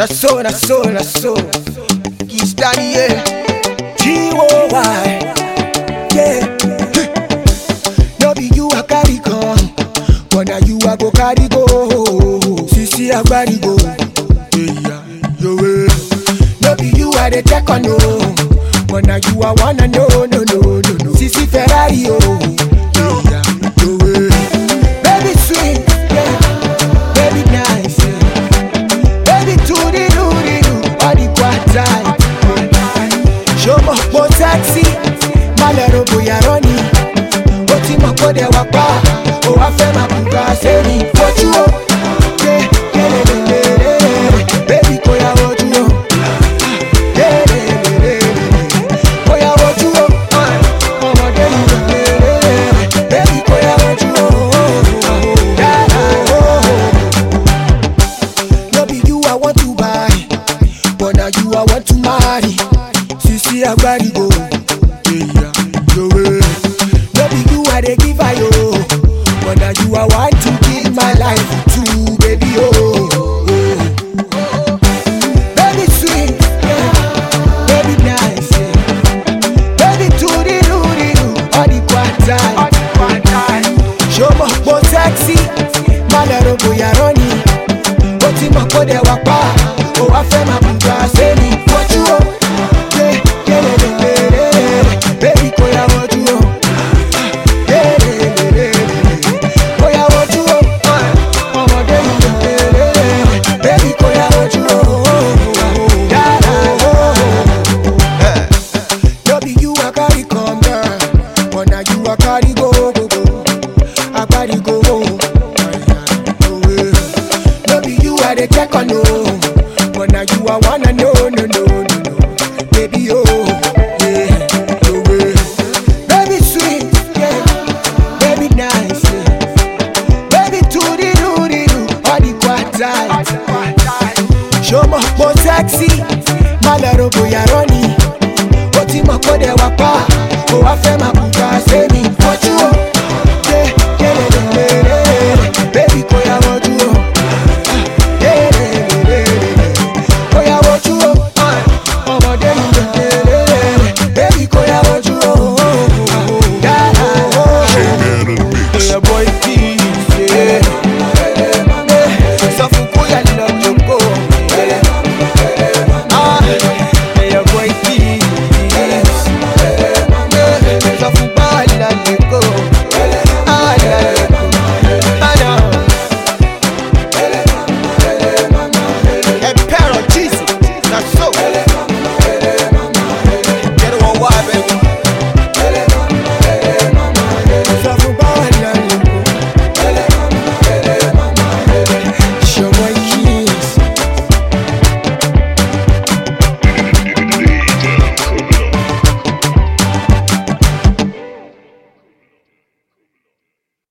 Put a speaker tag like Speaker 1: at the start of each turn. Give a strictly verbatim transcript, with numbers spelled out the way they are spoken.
Speaker 1: Na so, na so, na so. Kiss Daddy, yeah. G O Y, yeah. No be you a carry come, but now you a go carry go. Sisi a carry go, yeah, yo way. No be you a the check on no, but now you a wanna know, no, no, no, no. Sisi Ferrari, oh, yeah, yo way. Baby sweet, yeah, baby nice, yeah. Baby to the do the do, body quite tight. Show me more taxi, malero boya running. Oti mo ko de wa pa, o wa fe ma buga se ni foju o. Yeah, yeah, yeah, yeah. Baby ko ya woju o. Yeah, yeah, yeah. Ko ya woju o. Omo de ni. Baby ko ya woju o. Yeah, oh. No be you I want to buy, but now you I want to marry. Sisi agbari go, yeah, yo way. No be you I dey give her yo, but now you I want to give my life to, baby oh. Oh. Baby sweet, yeah. Baby nice, yeah. Baby to the do the do, all the quantity. Show me more sexy, malero boya running. Oti mo ko de wa pa, o wa fe ma buga se ni foju o. Check on no, but now you I wanna know, no, no, no, no, baby oh, yeah, no way. Baby sweet, yeah, baby nice, yeah. Baby to the do the do, all the quantity. Show me more sexy, malero boya running. Oti mo ko de wa pa, o wa fe ma buga se mi foju o.